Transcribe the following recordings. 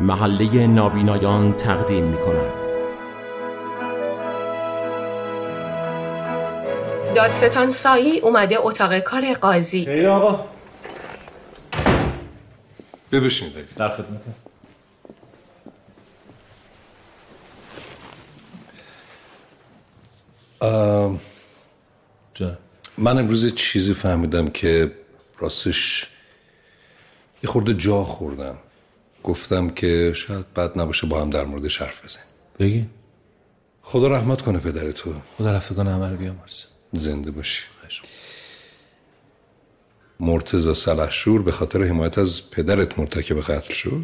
محله نابینایان تقدیم می‌کند. دادستان سایی اومده اتاق کار قاضی. ای آقا ببشینید در خدمت. من امروز چیزی فهمیدم که راستش یه خورده جا خوردم. گفتم که شاید بد نباشه با هم در موردش حرف بزنیم. بگی؟ خدا رحمت کنه پدرتو. خدا رفتگان همه رو بیامرزه. زنده باشی. مرتضی سلحشور به خاطر حمایت از پدرت مرتکب قتل شد؟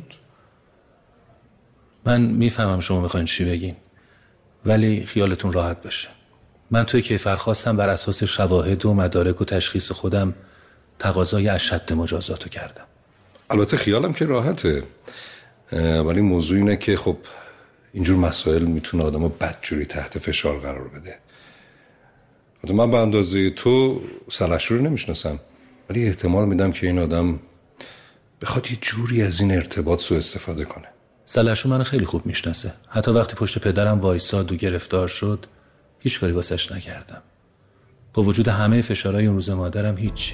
من میفهمم شما میخواین چی بگین، ولی خیالتون راحت باشه. من توی کیفر خواستم بر اساس شواهد و مدارک و تشخیص خودم تقاضای اشد مجازاتو کردم. البته خیالم که راحته، ولی موضوع اینه که خب اینجور مسائل میتونه آدمو بدجوری تحت فشار قرار بده. من به اندازه تو سلحشور رو نمیشناسم، ولی احتمال میدم که این آدم بخواد یه جوری از این ارتباط سوء استفاده کنه. سلحشور منو خیلی خوب میشناسه. حتی وقتی پشت پدرم وایساد و گرفتار شد هیچ کاری واسش نکردم. با وجود همه فشارهای اون روز مادرم هیچی.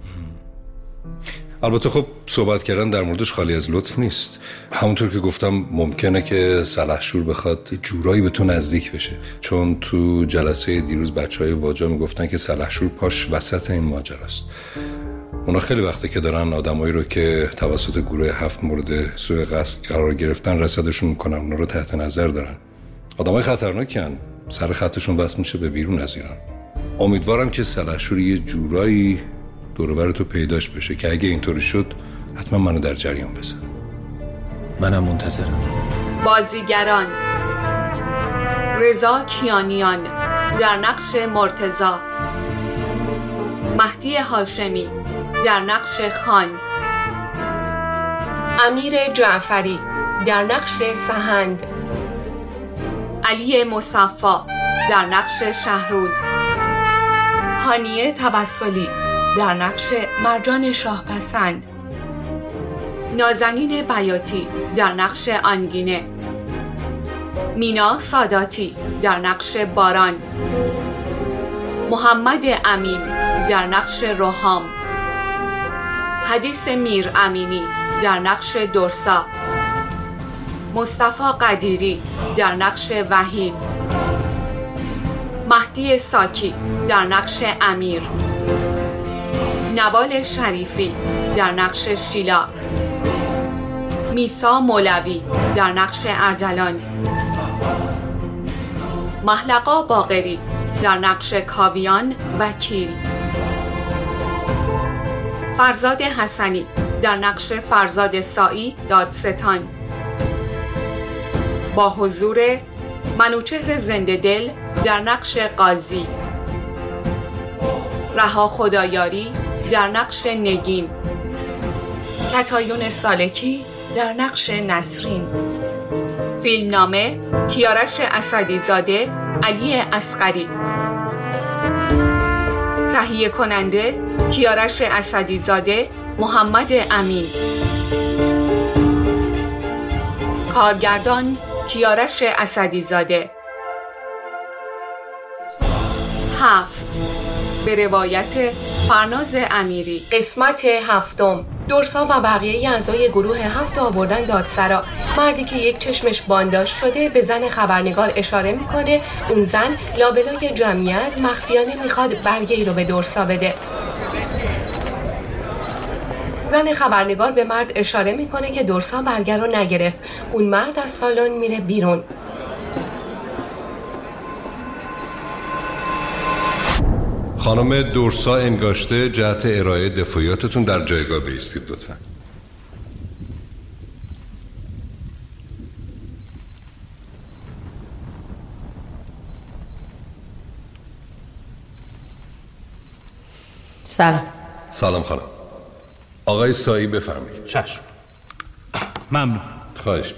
البته خب صحبت کردن در موردش خالی از لطف نیست. همونطور که گفتم ممکنه که سلحشور بخواد جورایی به تو نزدیک بشه، چون تو جلسه دیروز بچهای واجا میگفتن که سلحشور پاش وسط این ماجراست. اونا خیلی وقته که دارن آدمایی رو که توسط گروه 7 مورد سوء قصد قرار گرفتن رصدشون میکنن، اونا رو تحت نظر دارن. آدمای خطرناکن، سر خطشون وصل میشه به بیرون از ایران. امیدوارم که سلحشور یه جورایی دور و بر تو پیداش بشه که اگه اینطوری شد حتما منو در جریان بذار. منم منتظرم. بازیگران: رضا کیانیان در نقش مرتضی، مهدی هاشمی در نقش خان، امیر جعفری در نقش سهند، علی مصفی در نقش شهروز، هانیه توسلی در نقش مرجان شاهپسند، نازنین بیاتی در نقش آنگینه، مینا ساداتی در نقش باران، محمد امین در نقش روحام، حدیث میر امینی در نقش درسا، مصطفی قدیری در نقش وحید، مهدی ساکی در نقش امیر، نوال شریفی در نقش شیلا، میسا مولوی در نقش ارجلان، محلقا باقری در نقش کاویان وکیل، فرزاد حسنی در نقش فرزاد سایی دادستان، با حضور منوچهر زنده دل در نقش قاضی، رها خدایاری در نقش نگین، کتایون سالکی در نقش نسرین، فیلمنامه کیارش اسدی زاده علی اصغری، تهیه کننده کیارش اسدی زاده محمد امین، کارگردان کیارش اسدی زاده. 7 به روایت فرناز امیری. قسمت 7. درسا و بقیه اعضای گروه 7 آوردن دادسرا. مردی که یک چشمش بانداج شده به زن خبرنگار اشاره میکنه. اون زن لابلای جمعیت مخفیانه میخواد برگه‌ای رو به درسا بده. زن خبرنگار به مرد اشاره میکنه که درسا برگه رو نگرفت. اون مرد از سالن میره بیرون. خانم درسا انگاشته جهت ارائه دفاعیاتتون در جایگاه بایستید لطفاً. سلام خانم. آقای سایی بفرمایید. چشم. ممنون. خواهش.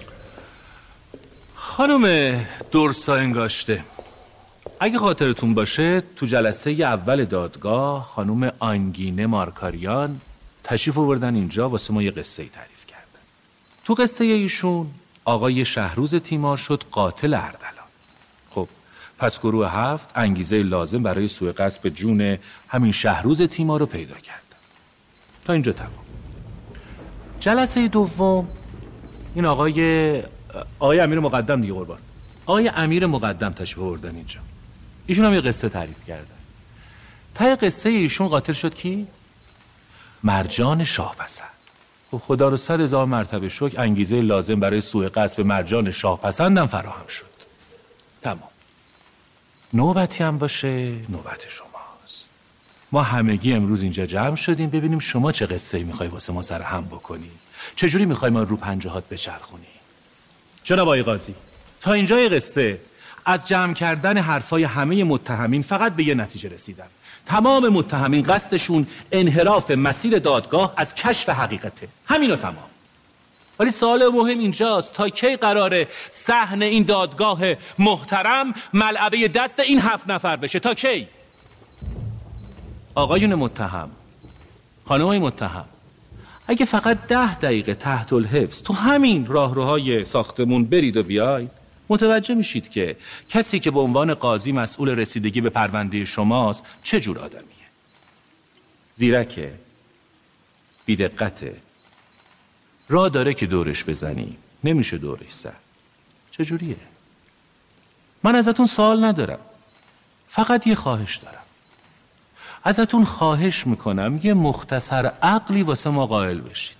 خانم درسا انگاشته، اگه خاطرتون باشه تو جلسه اول دادگاه خانم آنگینه مارکاریان تشریف آوردن اینجا واسه ما یه قصه ای تعریف کردن. تو قصه ایشون آقای شهروز تیمار شد قاتل اردلان. خب پس گروه 7 انگیزه لازم برای سوء قصد به جون همین شهروز تیمار رو پیدا کردن. تا اینجا تمام. جلسه دوم این آقای امیر مقدم دیگه قربان. آقای امیر مقدم تشریف آوردن اینجا. ایشون هم یه قصه تعریف کردن. ته قصه ایشون قاتل شد کی؟ مرجان شاهپسند. خب خدا رو 100,000 مرتبه شکر انگیزه لازم برای سوء قصد به مرجان شاهپسندم فراهم شد. تمام. نوبتی هم باشه نوبت شماست. ما همگی امروز اینجا جمع شدیم ببینیم شما چه قصه‌ای میخوای واسه ما سر هم بکنی. چجوری میخوای ما رو پنجهات بچرخونی؟ جناب آقای قاضی، تا اینجای قصه از جمع کردن حرفای همه متهمین فقط به یه نتیجه رسیدن. تمام متهمین قصدشون انحراف مسیر دادگاه از کشف حقیقته. همینو تمام. ولی سوال مهم اینجاست تا کی قراره صحن این دادگاه محترم ملعبه دست این 7 نفر بشه؟ تا کی؟ آقایون متهم، خانمای متهم، اگه فقط 10 دقیقه تحت الحفظ تو همین راهروهای ساختمون برید و بیاید متوجه میشید که کسی که به عنوان قاضی مسئول رسیدگی به پرونده شماست چه جور آدمیه. زیرکه، بی‌دقته، راه داره که دورش بزنی نمیشه دورش زد. چجوریه؟ من ازتون سوال ندارم، فقط یه خواهش دارم. ازتون خواهش میکنم یه مختصر عقلی واسه ما قائل بشید.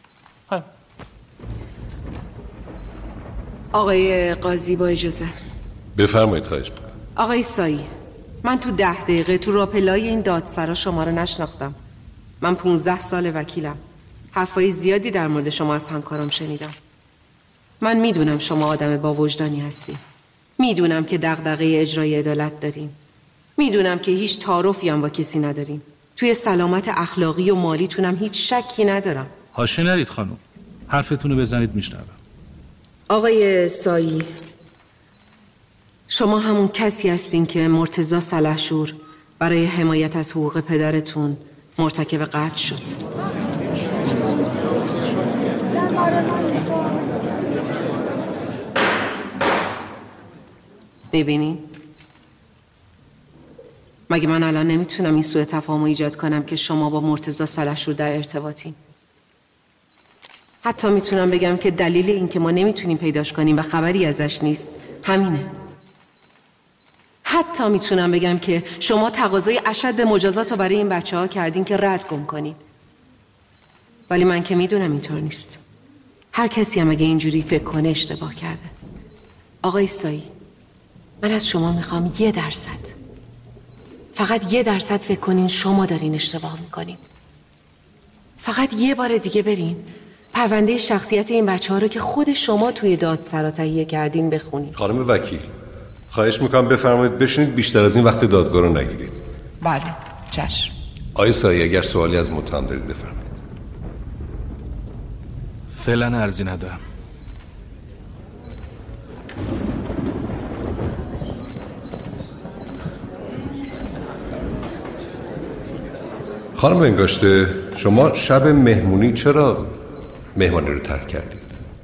آقای قاضی با اجازه. بفرمایید. خواهش میکنم. آقای سایی، من تو 10 دقیقه تو راپلای این دادسرا شما رو نشناختم. من 15 سال وکیلم. حرفای زیادی در مورد شما از همکارم شنیدم. من میدونم شما آدم با وجدانی هستی. میدونم که دغدغه اجرای عدالت دارین. میدونم که هیچ تعارفی هم با کسی ندارین. توی سلامت اخلاقی و مالیتونم هیچ شکی ندارم. حاشیه نرید خانم. حرفتون رو بزنید میشنوم. آقای سایی، شما همون کسی هستین که مرتضی سلحشور برای حمایت از حقوق پدرتون مرتکب قتل شد. ببینین، مگه من الان نمیتونم این سوء تفاهم ایجاد کنم که شما با مرتضی سلحشور در ارتباطین؟ حتی میتونم بگم که دلیل این که ما نمیتونیم پیداش کنیم و خبری ازش نیست همینه. حتی میتونم بگم که شما تقاضای اشد مجازات رو برای این بچه ها کردین که رد گم کنین. ولی من که میدونم اینطور نیست. هر کسی هم اگه اینجوری فکر کنه اشتباه کرده. آقای سایی، من از شما میخوام 1%، فقط 1% فکر کنین شما دارین اشتباه میکنین. فقط یه بار دیگه برین پرونده شخصیت این بچه ها رو که خود شما توی دادسرا تهیه کردین بخونین. خانم وکیل، خواهش میکنم بفرمایید بشینید، بیشتر از این وقت دادگاه رو نگیرید. بله، چشم. آقای سایی، اگر سوالی از متهم دارید بفرمایید. فعلا عرضی ندارم. خانم انگاشته، شما شب مهمونی چرا مهمانی رو ترک کردید؟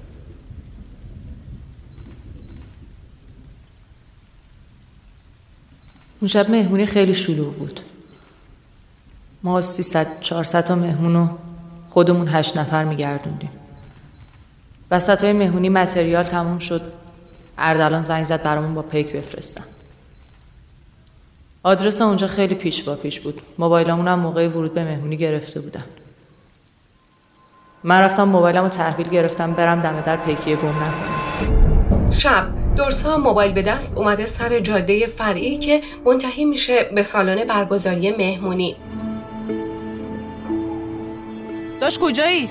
اون شب مهمونی خیلی شلوغ بود. ما 300-400 تا مهمونو خودمون 8 نفر میگردوندیم. وسطای مهمونی متریال تموم شد. اردلان زنگ زد برامون با پیک بفرستن. آدرس اونجا خیلی پیش با پیش بود. موبایلمون هم موقع ورود به مهمونی گرفته بودن. من رفتم موبایلمو تحویل گرفتم برم دم در پیکیه گم نکنم. شب درسا موبایل به دست اومده سر جاده فرعی که منتهی میشه به سالن برگزاری مهمونی. داش کجایی؟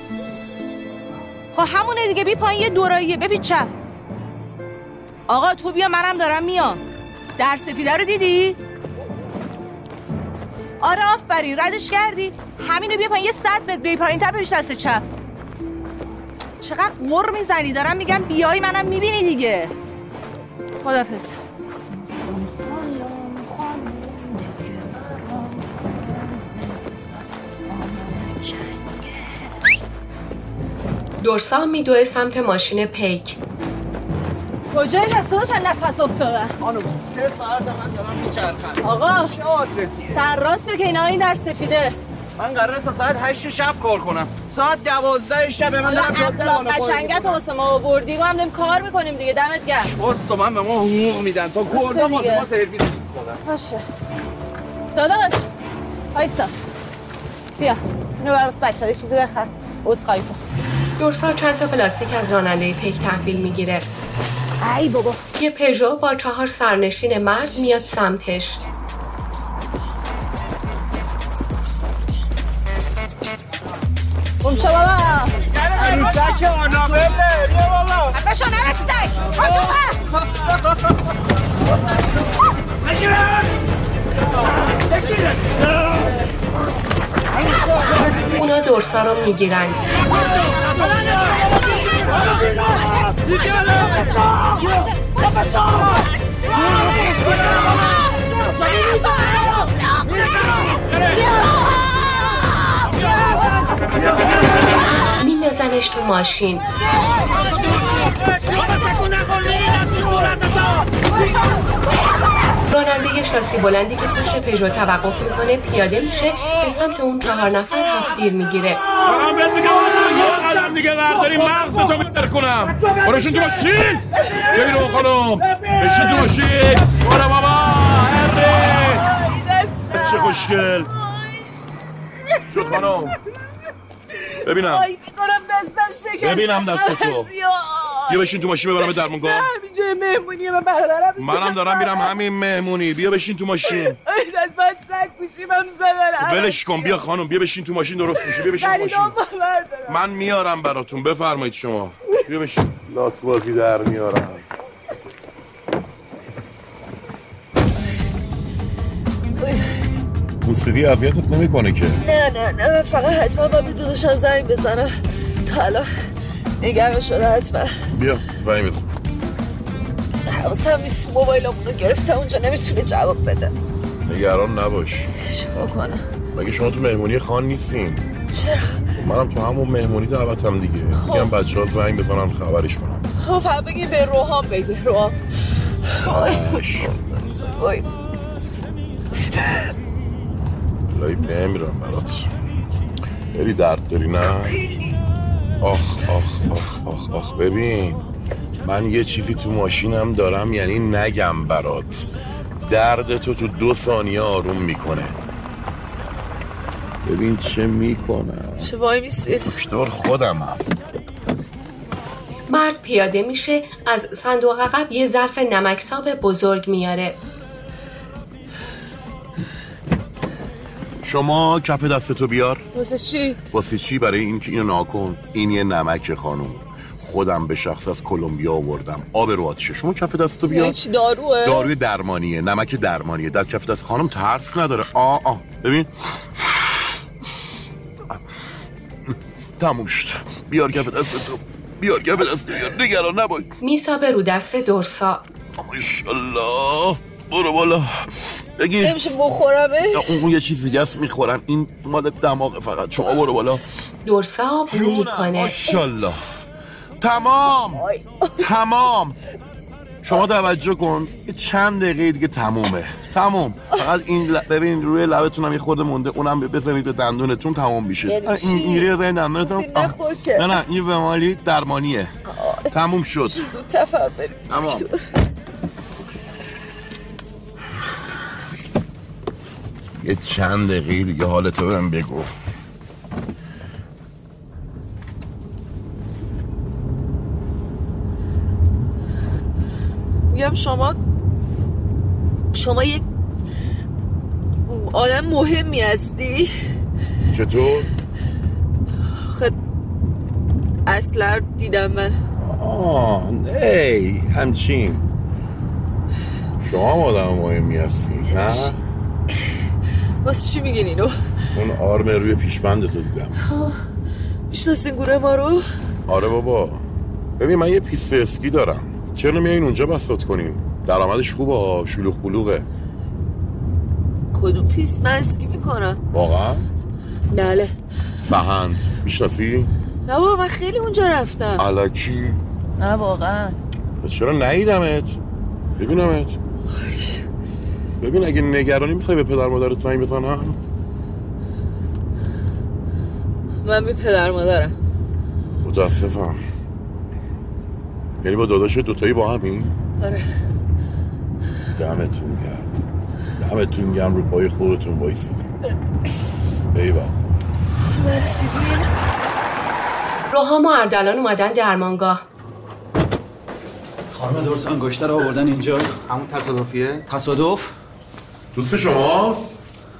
خب همونه دیگه، بی پایین یه دوراییه، ببین چپ. آقا تو بیا، منم دارم میام. در سفیده رو دیدی؟ آره آفرین، ردش کردی. همینو بیا پایین، یه 100 متر بی پایین تر ببیش دست چپ. چقدر غر میزنی، دارم میگم بیای منم میبینی دیگه. خداحافظ. درسا میدوه سمت ماشین پیک. کجایی رسادش نفس افتادن؟ خانم 3 ساعت من دارم میچرخم. آقا چه آدرسیه؟ سر راسته که اینا این در سفیده. من قراره تا ساعت 8 شب کار کنم. ساعت 12 شب من دارم اخلاق قشنگت واسه ما آوردی. ما هم داریم کار میکنیم دیگه. دمت گرم. واسه من به ما حقوق میدن تا گردا واسه ما سرویس می‌سازن. باشه. داداش. وایسا. بیا. اینو براس بچه‌ها یه چیزی بخر. عذرخواهی کن. درسا چند تا پلاستیک از راننده پیک تحویل میگیره. ای بابا. یه پژو با 4 سرنشین مرد میاد سمتش. شما بابا عروسک آنابله بیا بابا بشو نرسیدی باشو اونا درسا رو میگیرن. میندازنش تو ماشین. راننده شاسی بلندی که پشت پژو توقف میکنه پیاده میشه به سمت اون 4 نفر هفت‌گیر میگیره. من بهت میگم یه قدم دیگه برداری مغزتو میتر کنم. برشون تو ماشین. ببین اون خانم بشین تو ماشین. برو بابا چه خوشگل شد خانم. ببینم ببینم دستتو. بیا بشین تو ماشین ببرم درمونگاه. همینجا مهمونیه من برادرم. منم دارم میرم همین مهمونی. بیا بشین تو ماشین. از من سگ پوشیمم زدن. ولش کن بیا خانم بیا بشین تو ماشین درست میشه. بیا بشین تو ماشین. من میارم براتون بفرمایید شما. بیا بشین. لاس بازی در میارم. موسیقی اذیتت نمیکنه که؟ نه فقط حتما با به داداشم زنگ بزنم. تا الان نگران شده حتما. بیا زنگ بزن. حواسم نیست موبایلمونو گرفتم اونجا نمیتونه جواب بده. نگران نباش. چیکار کنم؟ مگه شما تو مهمونی خان نیستین؟ چرا؟ منم تو همون مهمونی دعوتم دیگه. میگم بچه‌ها زنگ بزنن خبرش کنم. فقط بگیم به روحان بگه. روحان لایی بمیرم برات. خیلی درد داری نه؟ آخ ببین من یه چیزی تو ماشینم دارم یعنی نگم برات. دردتو تو 2 ثانیه آروم میکنه. ببین چه میکنم. چه وای میسی؟ دکتر خودمم. مرد پیاده میشه از صندوق عقب یه ظرف نمکساب بزرگ میاره. شما کف دستتو بیار. واسه چی؟ واسه چی؟ برای اینکه اینو ناکن. این یه نمک خانم. خودم به شخص از کلمبیا آوردم. آب رو آتشه. شما کف دستتو بیار. چی داروه؟ داروی درمانیه. نمک درمانیه. در کف دست خانم ترس نداره. ببین تموم شد. بیار کف دستتو. بیار نگران نباش. میسابه رو دست درسا. ماشاءالله. برو بالا. بگیر. نمیشه بخورمه؟ اون یه چیز دیگه است میخورن. این مال دماغه فقط. شما برو بالا. درسا بو میکنه. ماشاءالله. تمام. شما توجه کن. چند دقیقه دیگه تموم. فقط این ببین روی لبتونم یه خورده مونده. اونم بزنید به دندونتون تمام میشه. اینجوری بزنید دندونتون. نه این به مالی درمانیه. تموم شد. زودتر بریم. تمام. یه چند دقیقه دیگه حالتو بهم بگو. میگم شما یک آدم مهمی هستی. چطور؟ اصلا دیدم من. نه همچین شما آدم مهمی هستی نه؟ واسه چی میگین اینو؟ اون آرم روی پیشبندتو دیدم. میشناسین گروه ما رو؟ آره بابا. ببین من یه پیست اسکی دارم. چرا نمیایین اونجا بساط کنیم؟ درآمدش خوبه. شلوغ بلوغه. کدوم پیست؟ من اسکی میکنم. واقعا؟ بله. سهند میشناسی؟ نه بابا من خیلی اونجا رفتم. الکی؟ نه واقعا. پس چرا ندیدمت؟ ببینمت. ببین اگه نگرانی میخوای به پدر مادرت زنگ بزنم؟ من به پدر مادرم. متاسفم. یعنی با داداش دوتایی با همین؟ آره. دمتون گرم رو پای خودتون وایسیدیم. ایوان مرسیدیم. روحام و اردلان اومدن درمانگاه. خانم درست انگشتر رو آوردن اینجا. همون تصادفیه؟ تصادف؟ دوست شماست؟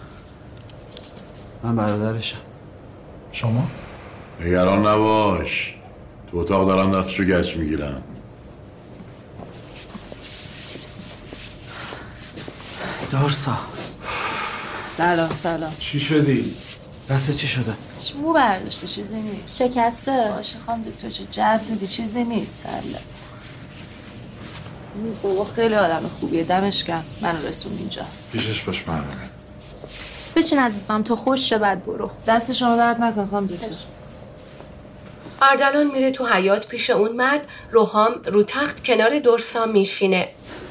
من برادرشم. شما؟ نگران نباش، تو اتاق دارن دستشو گچ میگیرن. دارسا سلام. چی شدی؟ دست چی شده؟ مو برداشته، چیزی نیست. شکسته. باشه خانم دکتر چه جو میدی، چیزی نیست. سلام. بابا خیلی آدم خوبیه، دمش گرم منو رسون اینجا. پیشش باش مرمه. بشین عزیزم تو خوش شه بعد برو. دست شما درد نکن خانم دکتر. اردلان میره تو حیاط پیش اون مرد. روحام رو تخت کنار درسا میشینه.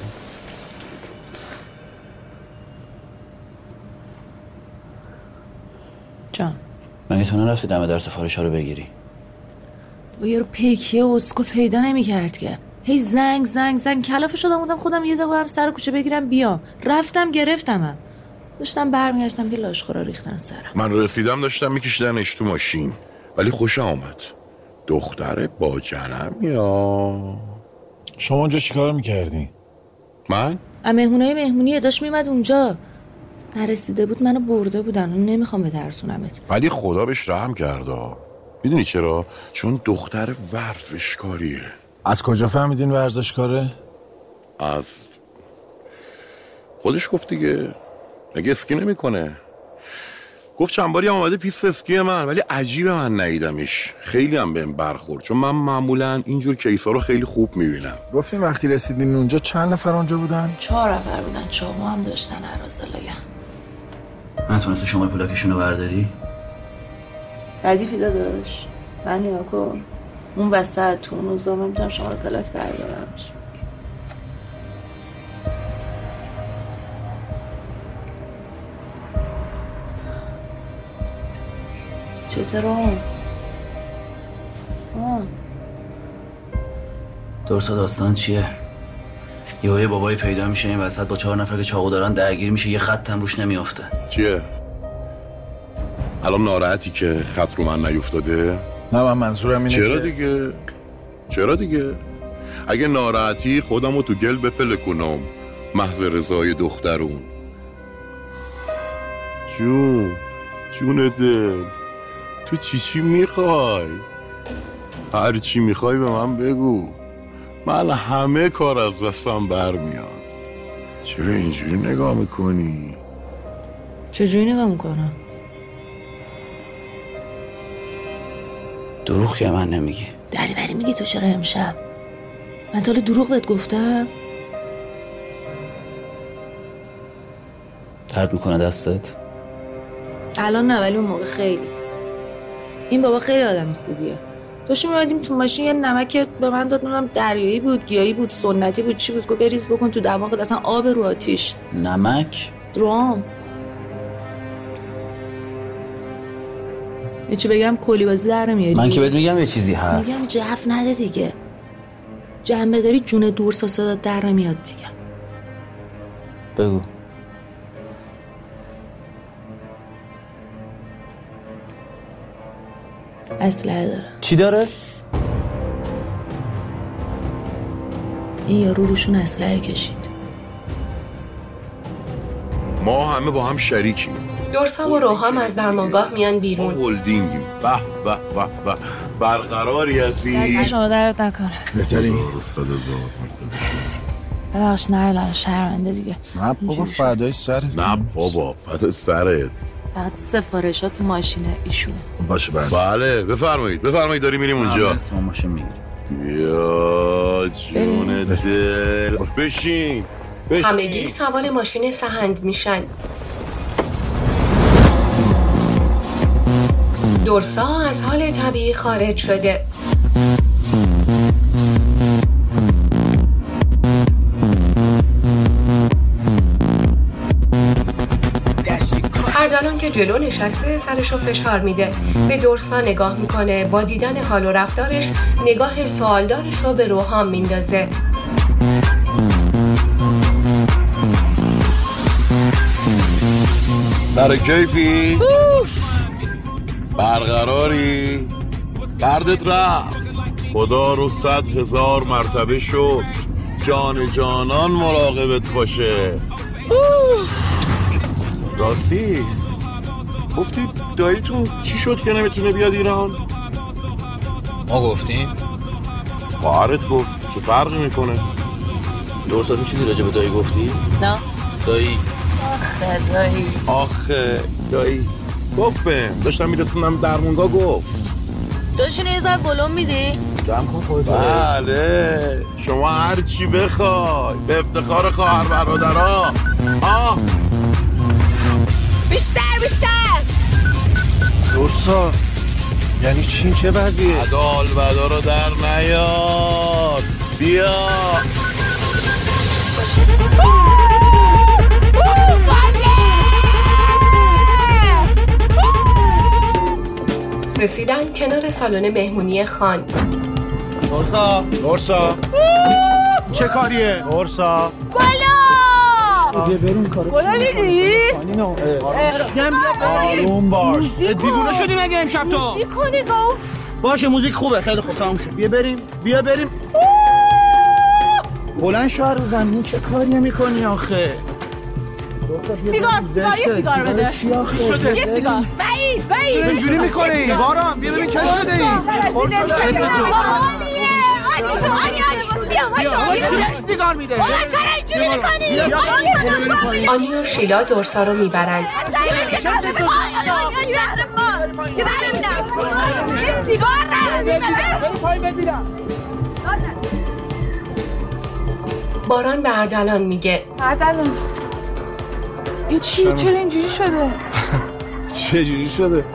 جان مگه تو نرفتی دم در سفارش ها رو بگیری؟ با یه رو پیکیه و اسکو پیدا نمی‌کرد که. هی زنگ کلافه شدم بودم خودم یه دقیقه برم سر کوچه بگیرم بیام. رفتم گرفتمم. داشتم برمیگشتم که لاشخورا ریختن سرم. من رسیدم داشتم میکشیدنش تو ماشین، ولی خوش آمد. دختر با جنم یا شما اونجا چیکار میکردی؟ من؟ مهمونی داشت میمد اونجا. نرسیده بود منو برده بودن. نمیخوام بترسونمت. ولی خدا بهش رحم کرده. میدونی چرا؟ چون دختر ورزشکاریه. از کجا فهمیدین ورزشکاره؟ از خودش گفت دیگه. مگه اسکی نمیکنه؟ گفت چند باری هم آمده پیست اسکی من، ولی عجیبه من ندیدمش. خیلی هم بهم برخورد، چون من معمولا اینجور کیسا رو خیلی خوب میبینم. گفتین وقتی رسیدین اونجا چند نفر اونجا بودن؟ 4 نفر بودن. چاقو هم داشتن عرازلایه. نتونستی شما پلاکشونو برداری؟ ردیفی داداش. من نیا کن. اون وسط تو اون روزا من میتونم شما رو پلاک بردارم. چطور درسا داستان چیه؟ یه بابایی پیدا میشه این وسط با 4 نفر که چاقو دارن درگیر میشه، یه خط هم روش نمیافته. چیه؟ الان ناراحتی که خط رو من نیفتاده؟ نه من منظورم اینه چرا دیگه؟ اگه ناراحتی خودمو تو گل بپله کنم محض رضای دخترون. جون دل، تو چی میخوای؟ هر چی میخوای به من بگو. من همه کار از دستم برمیاد. چرا اینجوری نگاه میکنی؟ چجوری نگاه میکنم؟ دروغ که من نمیگی. دریوری میگی تو. چرا امشب؟ من تا دروغ بهت گفتم؟ درد میکنه دستت؟ الان نه، ولی اون موقع خیلی. این بابا خیلی آدم خوبیه. داشتیم می‌اومدیم تو ماشین، یه نمک به من داد، نمیدونم دریایی بود، گیاهی بود، سنتی بود، چی بود، گفت بریز بکن تو دماغت، اصلا آب رو آتیش. نمک؟ درام. یه چی بگم کلی بازی در میاری؟ من که بهت میگم یه چیزی هست. میگم جف نده دیگه. جنبه داری جون دورسا صدا در میاد. بگم بگو. اسلحه داره. چی داره؟ این یارو روشون اسلحه کشید. ما همه با هم شریکیم. درسا و روحام از درمانگاه میان بیرون. هولدینگیم. به برقراری هستی. دست شما درد نکنه. بهتری؟ ببخش نردارم، شرمنده دیگه. نه بابا فدای سرت. نه بابا فدای سرت. فقط سفارشات تو ماشینه ایشونه. باشه بله بفرمایید داریم میریم اونجا. ما ماشین میگیریم. یا جون دل. بشین. همگی سوار ماشین سهند میشن. دورسا از حال طبیعی خارج شده. اردلان که جلو نشسته سرشو فشار میده، به دورسا نگاه میکنه، با دیدن حال و رفتارش نگاه سوالدارش رو به روحام میندازه. سر کیفی؟ برقراری؟ دردت رفت؟ خدا رو 100,000 مرتبه شد جان جانان مراقبت باشه. راستی گفتی داییتون چی شد که نمیتونه بیاد ایران؟ ما گفتیم؟ خواهرت گفت. چه فرقی میکنه؟ دورسا تو چیزی راجع به دایی گفتی؟ نه. دایی آخه دایی گفت بهم، داشتم میرسوندم درمونگاه گفت. داشتین یه ذره بلون میدی؟ جمع کن خودت. بله شما هر چی بخوای، به افتخار خواهر برادرها. بیشتر دورسا یعنی چی؟ چه وضعیه؟ عدال بدا رو در نیار. بیا رسیدن کنار سالن مهمونی خان. دورسا چه کاریه؟ دورسا بالا بریم کارو. بالا دیدی؟ آروم باش. دیوونه شدی مگه امشب تو؟ موزیک کنی گفت. باشه موزیک خوبه، خیلی خوب، تموم شد. بیا بریم. بلند شو رو زمین، چه کاری میکنی آخه؟ سیگار بده. چی شده؟ یه سیگار. بعید. اینجوری میکنی؟ باران بیا ببین چه شده ای؟ سیگار میده. چرا اینجوری میکنی؟ آنی و شیلا دورسا رو میبرن. باران به اردلان میگه اردلان این چی؟ چرا اینجوری شده؟ چه جوری شده؟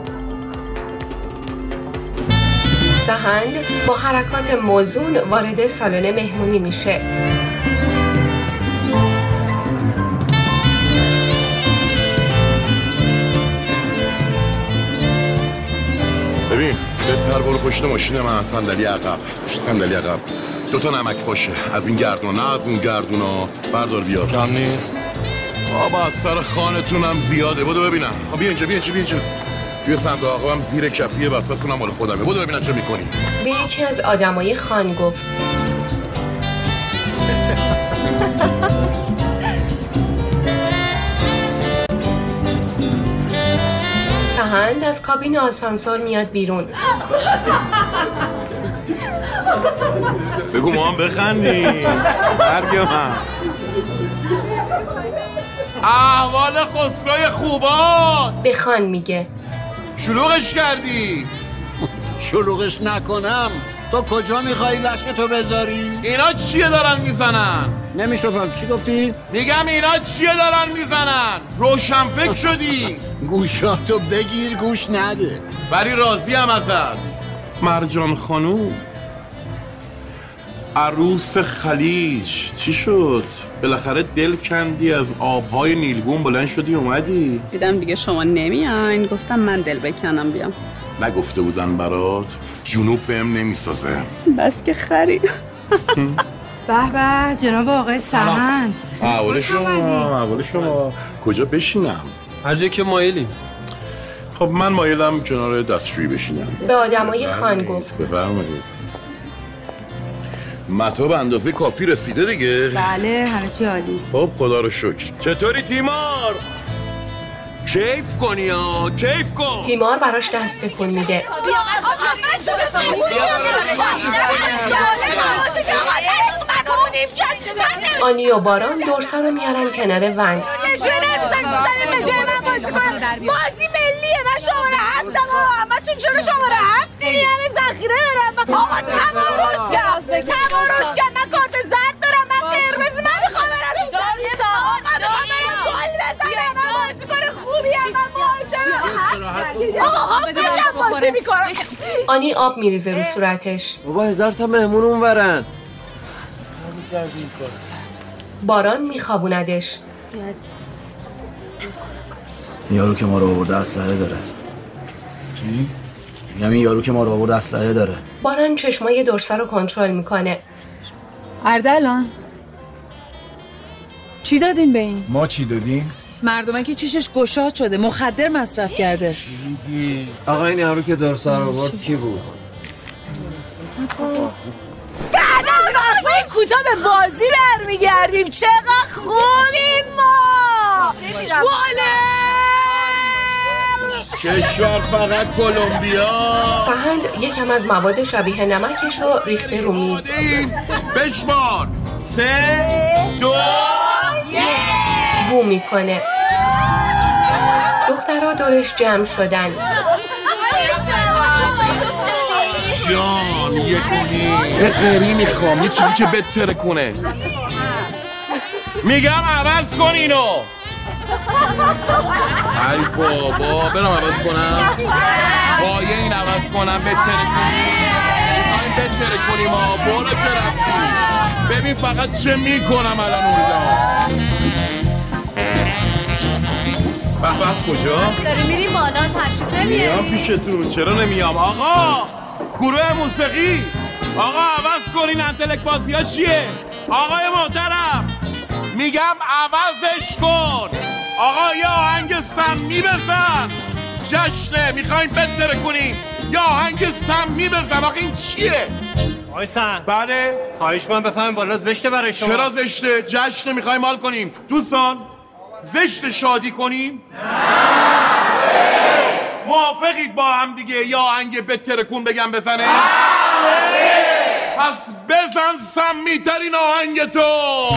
سهند با حرکات موزون وارد سالن مهمونی میشه. ببین بپر برو پشت ماشین من. صندلی عقب. دوتا نمک باشه، از این گردون نه از اون گردونا. بردار بیار. کم نیست؟ بابا از سر خانتونم زیاده. بودو ببینم. بیا اینجا. توی صندوق عقبم زیر کفیه، وسطشون هم مال خودمه. بودو ببینم چه میکنی. به یکی از آدمای خان گفت سهند از کابین آسانسور میاد بیرون. بگو ما هم بخندیم. مرگ من. احوال خسروی خوبان. به خان میگه شلوغش کردی. شلوغش نکنم تو کجا میخوای لشتو بذاری؟ اینا چیه دارن میزنن؟ نمیشنفم. چی گفتی؟ میگم اینا چیه دارن میزنن؟ روشنفکر شدی. گوشاتو بگیر گوش نده. ولی راضی هم ازت. مرجان خانوم عروس خلیج، چی شد؟ بالاخره دل کندی از آبهای نیلگون بلند شدی اومدی؟ دیدم دیگه شما نمیاین، گفتم من دل بکنم بیام. نگفته بودن برات؟ جنوب بهم نمیسازه. بس که خری. به جناب آقای سهند. احوال شما. کجا بشینم؟ هر جایی که مایلیم. خب من مایلم کنار دستشویی بشینم. به آدمای خان گفت بفرمایید. متا به اندازه کافی رسیده دیگه؟ بله همه چی عالی. خب خدا رو شکر. چطوری تیمار؟ کیف کنی ها، کیف کن. تیمار براش دست تکون میده. آنی و باران دورسا رو میارن کنار ون. بازی ملیه. من شماره 7م. همتون چرا شماره 7 دیگه؟ همه ذخیره دارم. آقا تمام روز کرد. من کارت زرد دارم. من قرمز. من میخوام برم گل بزنم. من بازیکن خوبیم. من مهاجمم. آقا بازی میکنم. آنی آب میریزه رو صورتش. بابا 1000 تا مهمون اونورن. باران میخوابوندش. یارو که ما رو آورده اسلحه داره. چی؟ میگم این یارو که ما رو آورده اسلحه داره. باران چشمای درسا رو کنترل میکنه. اردلان چی دادیم به این؟ ما چی دادیم؟ مردمه که چیشش گشاد شده، مخدر مصرف کرده. آقا این یارو که درسا رو آورد کی بود؟ این کوتا به بازی برمیگردیم. چقدر خوبیم ما. کشور فقط کلمبیا. سهند یکم از مواد شبیه نمکش رو ریخته رو میز. بشمار 3 2 1 بو میکنه. دخترها دورش جمع شدن. جان یه قری میخوام، یه چیزی که بهتره کنه. میگم عوض کن اینو. ای بابا برم عوض کنم. پایه این عوض کنم بهتره کنیم. میخوایم بهتره کنیم ها. برو که رفتی. ببین فقط چه میکنم الان اونجا. به کجا؟ داری میری بالا تشریف نمیاری؟ میام پیشتون. چرا نمیام آقا؟ گروه موسیقی آقا عوض کنین. انتلک بازی ها چیه؟ آقای محترم میگم عوضش کن. آقا یا آهنگ سمی بزن. جشنه میخوایم بهتره کنیم. یا آهنگ سمی بزن. آقا این چیه؟ آقای سن. بله خواهش من بفهمیم بالا زشته برای شما. چرا زشته؟ جشنه میخوایم حال کنیم. دوستان زشت شادی کنیم؟ موافقید با هم دیگه یا آهنگ بهتره کن بگم بزنه؟ پس بزن سمی ترین آهنگ تو.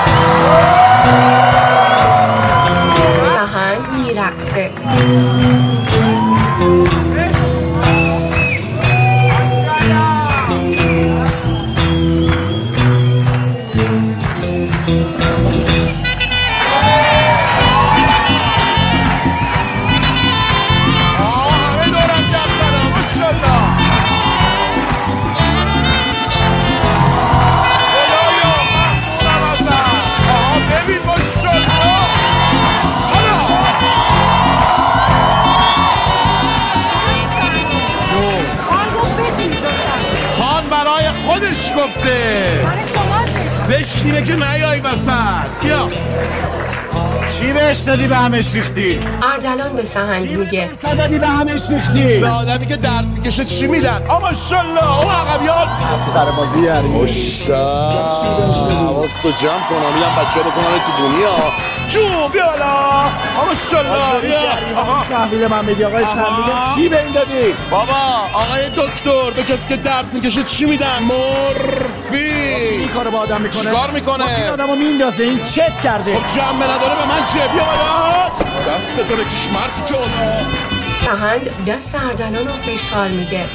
سهند میرقصه. گفته زشتیه که نیایی وسط. بیا چی بهش دادی به همش ریختی؟ اردلان به سهند میگه دادی به همش ریختی؟ به آدمی که درد میکشه چی میدن؟ ماشالله اون عقبیان سر بازی یعنی حواستو جمع کنم. میگم بچه ها بکنن تو دنیا جو بیالا. ماشالله بیا تحویل من میدی آقای سن. میگم چی به این دادی؟ بابا آقای دکتر به کسی که درد میکشه چی میدن؟ مورفین. این کارو با آدم میکنه؟ چیکار میکنه؟ این آدمو میندازه. این چت کرده. خب جنبه نداره به من چیه؟ بیا بالا دست تو بکش مرد که اونا. سهند دست اردلان رو فشار میده.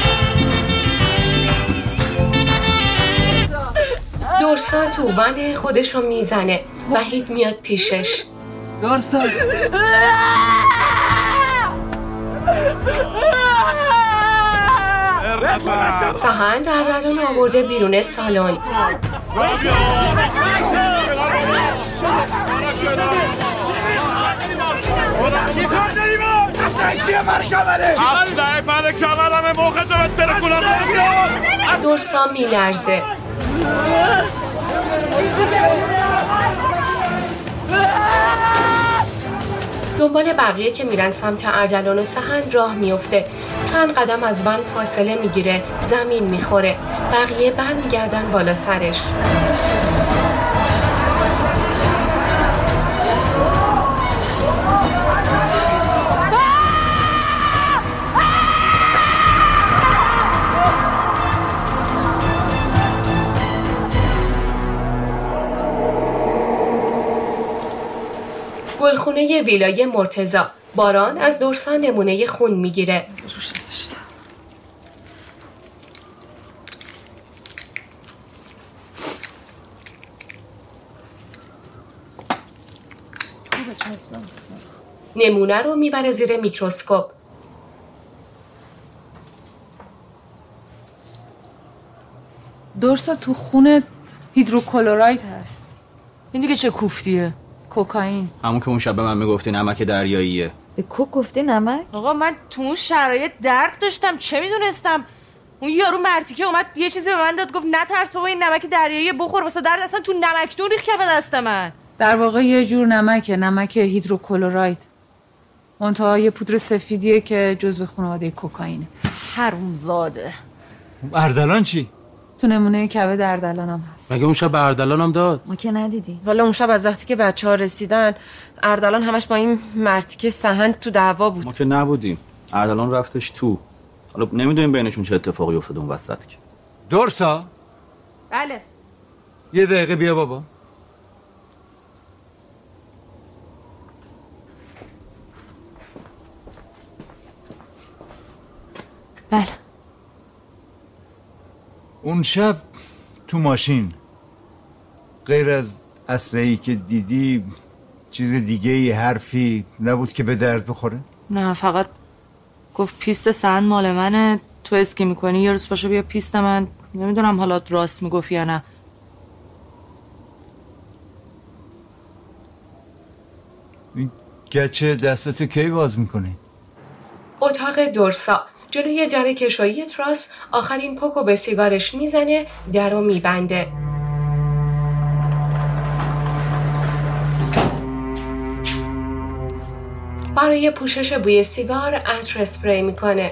درسا توبان خودشو میزنه. وحید میاد پیشش. درسا سهند اردلان آورده بیرون سالن. درسا میلرزه. دنبال بقیه که میرن سمت اردلان و سهند راه میفته. چند قدم از بند فاصله میگیره. زمین میخوره. بقیه برمیگردن بالا سرش. گلخونه ویلای مرتضی. باران از درسا نمونه خون میگیره. نمونه رو میبره زیر میکروسکوپ. درسا تو خونه هیدروکلوراید هست. این دیگه چه کوفتیه؟ کوکائین. همون که اون شب به من میگفتی نمک دریاییه. به کوک گفتی نمک؟ آقا من تو اون شرایط درد داشتم، چه میدونستم؟ اون یارو مرتیکه اومد یه چیزی به من داد، گفت نترس بابا این نمک دریایی بخور، واسه درد اصلا تو نمکدون ریخت کف دست من. در واقع یه جور نمکه، نمک هیدروکلوراید. منتها یه پودر سفیدیه که جزو خانواده کوکائینه. حرومزاده. اردلان چی؟ تو نمونه کبد اردلانم هست. مگه اون شب به اردلانم داد؟ ما که ندیدیم. حالا اون شب از وقتی که بچه‌ها رسیدن اردلان همش با این مرتیکه سهن تو دعوا بود. ما که نبودیم. اردلان رفتش تو. حالا نمیدونیم بینشون چه اتفاقی افتاد اون وسط که. درسا؟ بله. یه دقیقه بیا بابا. بله. اون شب تو ماشین غیر از اسلحه‌ای که دیدی چیز دیگه ای حرفی نبود که به درد بخوره؟ نه، فقط گفت پیست سهن مال منه، تو اسکی میکنی یه روز پاشو بیا پیست من. نمیدونم حالا راست میگفت یا نه. این گچه دستتو کی باز میکنی؟ اتاق دورسا. جلوی در کشویی تراس آخرین پوکو به سیگارش میزنه، درو میبنده. برای پوشش بوی سیگار عطر اسپری میکنه.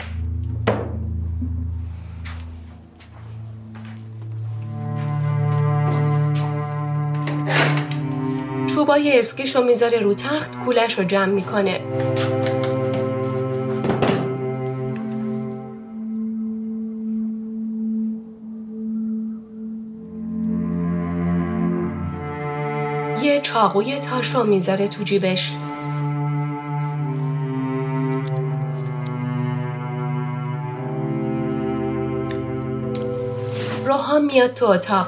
چوبای اسکیشو میذاره رو تخت، کولش رو جمع میکنه. یه چاقوی تاش رو میذاره تو جیبش. روحان میاد تو اتاق.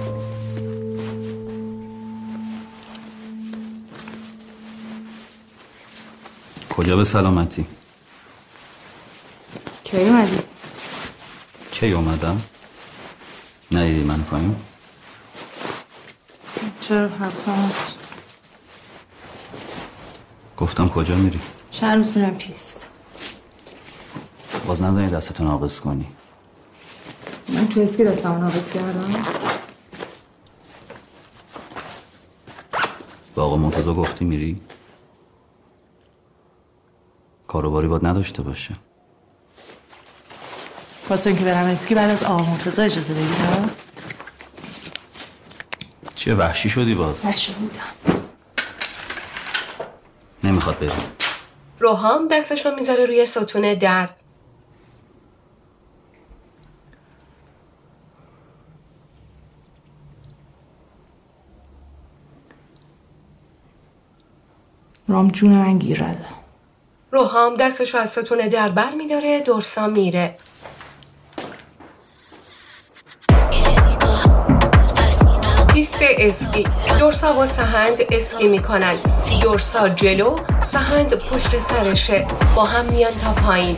کجا به سلامتی؟ کی اومدی؟ کی اومدم؟ ندیدی من پایین؟ چرا حفظم؟ گفتم کجا میری؟ چند روز میرم پیست. باز نزنی دستتو ناقص کنی. من تو اسکی دستمو ناقص کردم. با آقا مرتضی گفتی میری؟ کاروباری باید نداشته باشه. واسه اینکه برم اسکی بعد از آقا مرتضی اجازه بگیرم؟ چیه وحشی شدی باز؟ وحشی بودم. نمیخواد بری. روحام دستشو میذاره روی ستون در. رام جون من گیرده. روحام دستشو از ستون در بر میداره، دورسا میره. پیست اسکی. دورسا و سهند اسکی میکنن. دورسا جلو، سهند پشت سرشه. با هم میان تا پایین.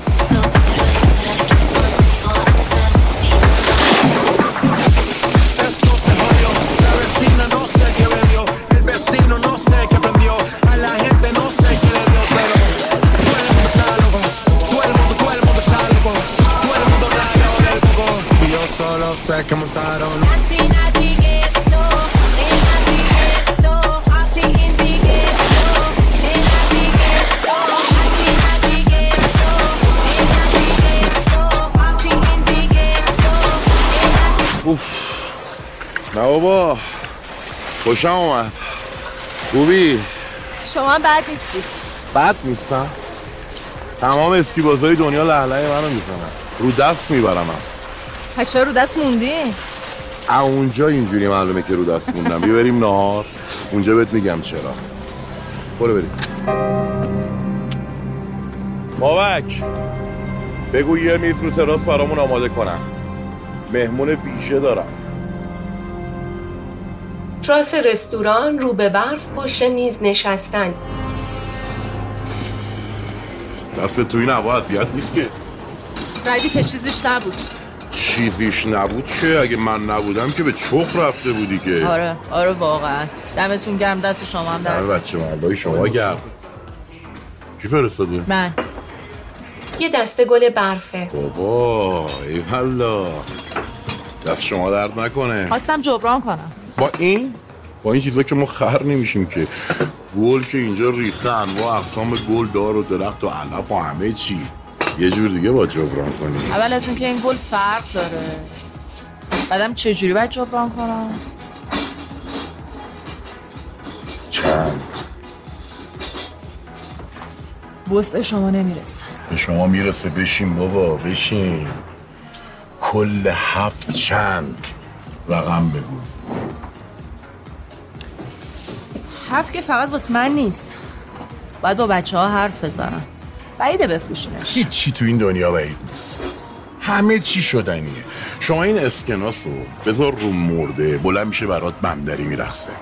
نه بابا خوشم اومد. خوبی؟ شما بد نیستی. بد نیستم؟ تمام اسکی بازای دنیا لهلهه منو میزنن، رو دست میبرم. پس چرا رو دست موندی؟ اونجا اینجوری معلومه که رو دست موندم. بیا بریم نهار، اونجا بهت میگم چرا. برو بریم. بابک بگو یه میز رو تراس برامون آماده کنم، مهمون ویژه دارم. تراس رستوران رو به برف پشت میز نشستن. دست توی این هوا اذیت نیست که؟ ردی که چیزیش نبود. چیزیش نبود که اگه من نبودم که به چخ رفته بودی که. آره واقعا دمتون گرم، دست شما هم در بچه مردای شما گرم. کی فرستاده؟ من. یه دسته گل برفه. بابا ای والا، دست شما درد نکنه. خواستم جبران کنم با این چیزا که ما خر نمیشیم که. گل که اینجا ریخته، انواع اقسام گل، دار و درخت و علف و همه چی. یه جور دیگه باید جبران کنیم. اول از اینکه این گل فرق داره، بعدم چجوری باید جبران کنم؟ چند؟ بوسه شما نمیرسه. به شما میرسه. بشین بابا بشین. کل 7 چند رقم بگو. 7 که فقط واسه من نیست، باید با بچه ها حرف بزنم. بعیده بفروشینش. هیچی تو این دنیا بعید نیست، همه چی شدنیه. شما این اسکناسو بذار رو مرده، بلند میشه برات بندری میرخصه.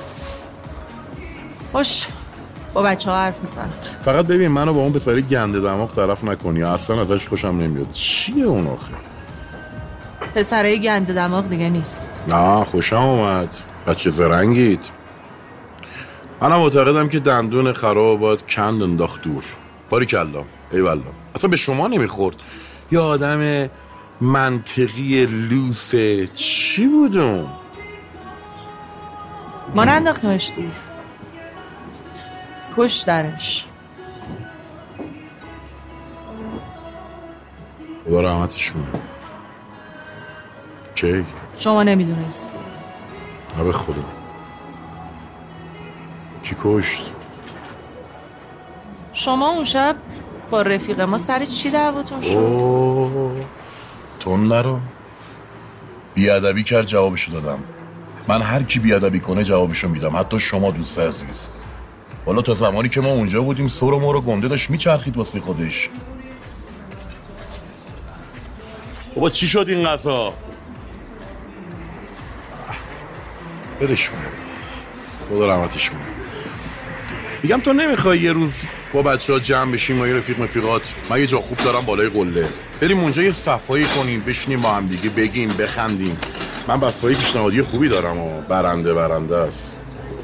خوش با بچه ها حرف میزنم. فقط ببین منو با اون پسری گنده دماغ طرف نکنی، اصلا ازش خوشم نمیاد. چیه اون آخه؟ پسرای گنده دماغ دیگه نیست. نه خوشم اومد، بچه زرنگید. منم معتقدم که دندون خراب باید کند انداخت دور. باریکالله، ایوالله. اصلا به شما نمیخورد یه آدم منطقی لوسه. چی بودون؟ ما ننداختمش دور، کشتنش. خدا رحمتش کنه. کی؟ شما نمیدونستی. نه به خدا. کی کشت؟ شما اون شب با رفیق ما سر چی دعواتون شد؟ تون نرو. بیادبی کرد جوابشو دادم. من هر کی بیادبی کنه جوابشو میدم، حتی شما دوست عزیز. والا تا زمانی که ما اونجا بودیم سر و مور و گنده داشت میچرخید واسه خودش. بابا چی شد این قضا؟ بدش کنه. خدا رحمتش کنه. میگم تو نمیخوای یه روز با بچه ها جمع بشیم و یه رفیقات، من یه جا خوب دارم بالای قله، بریم اونجا یه صفایی کنیم، بشینیم با هم دیگه بگیم بخندیم. من بسته‌های پیشنهادی خوبی دارم و برنده است.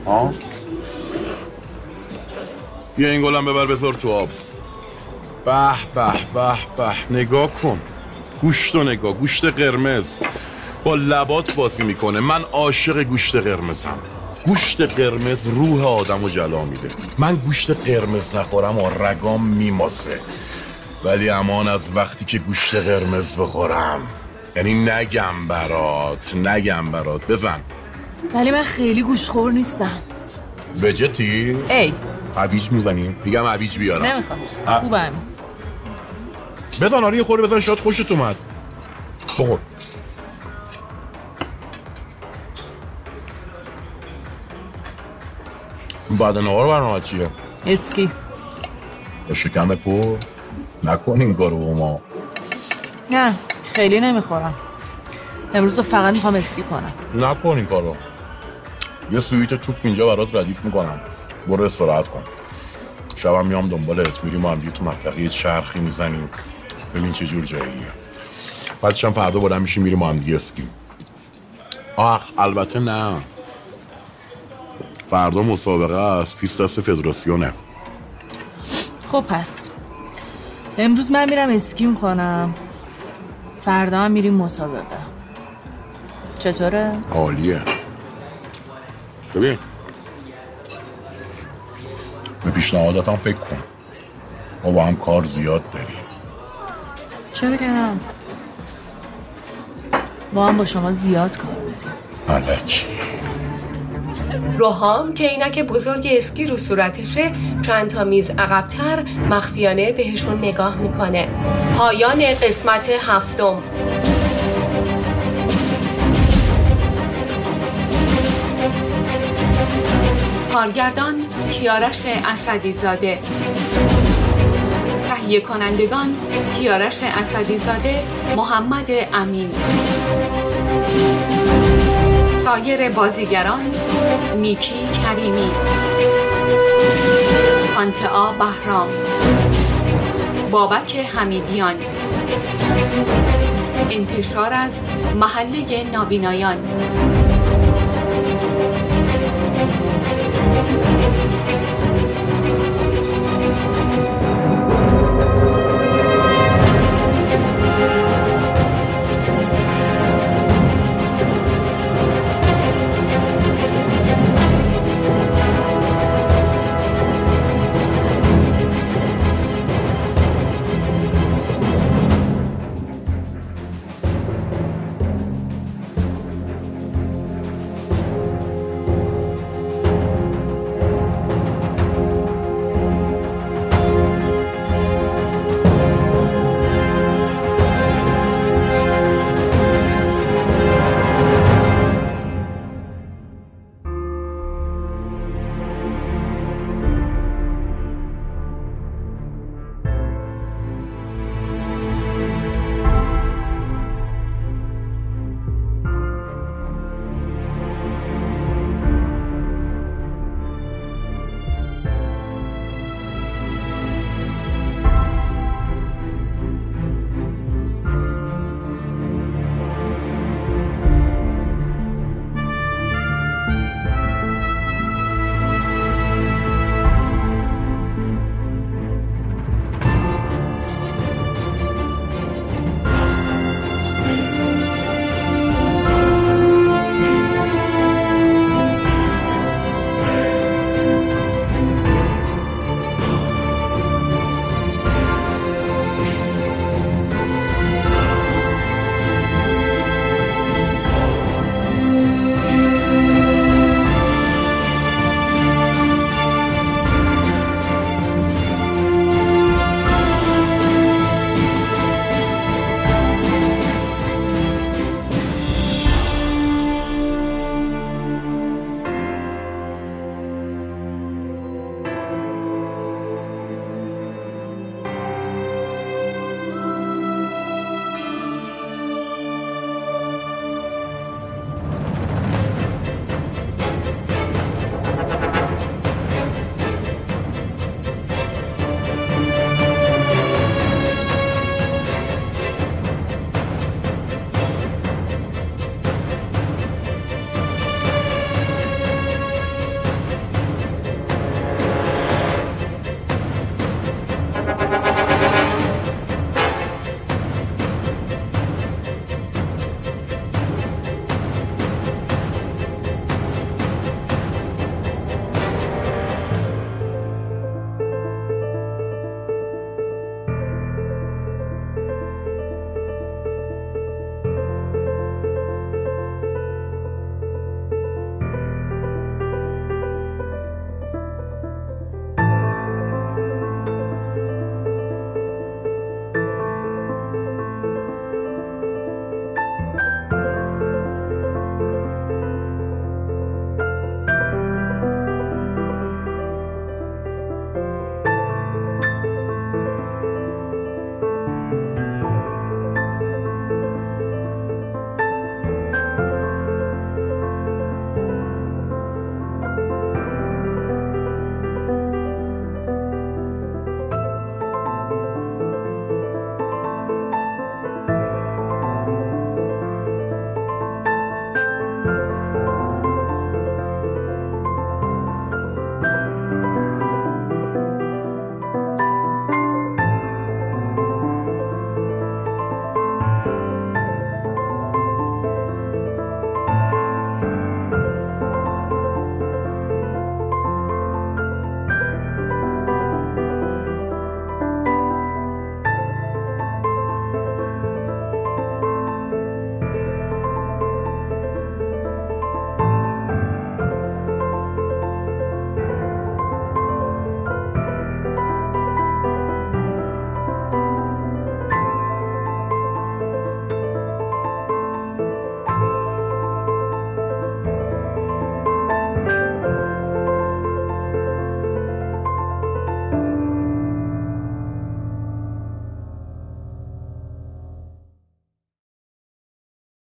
بیا این گلم ببر بذار تو آب. به به به به، نگاه کن گوشتو نگاه، گوشت قرمز با لبات بازی میکنه. من عاشق گوشت قرمزم. گوشت قرمز روح آدمو جلا میده. من گوشت قرمز نخورم و رگام میماسه، ولی امان از وقتی که گوشت قرمز بخورم. یعنی نگم برات بزن. ولی من خیلی گوشتخور نیستم. بجتی؟ ای هویج میزنیم؟ میگم هویج بیارم. نمیخواد. خوبم. بزن آره یه خورده بزن، شاید خوشت اومد. بخور. بعد نهار برنامه چیه؟ اسکی. با شکم پر نکن این کارو با ما. نه خیلی نمیخورم، امروز فقط میخوام اسکی کنم. نکن این کارو. یه سویت توپ اینجا برات ردیف میکنم، برو استراحت کن. شبم میام دنبالت، میریم هم دیگه تو منطقه چرخی میزنیم، ببین چه جور جاییه. بعدش هم فردا بلند میشیم میریم هم دیگه اسکی. البته نه، فردا مسابقه است، پیست دست فدراسیونه. خب پس امروز من میرم اسکی میکنم، فردا هم میریم مسابقه. چطوره؟ عالیه. ببین به پیشنهاداتم فکر کن، ما با هم کار زیاد داریم. چرا که نه؟ ما هم با شما زیاد کار داریم. الکی. روحام که اینک بزرگ اسکی رو صورتشه چند تا میز عقب‌تر مخفیانه بهشون نگاه میکنه. پایان قسمت 7. کارگردان کیارش اسدی زاده، تهیه کنندگان کیارش اسدی زاده، محمد امین. سایر بازیگران نیکی کریمی، پانتئا بهرام، بابک حمیدیان، انتشار از محله نابینایان.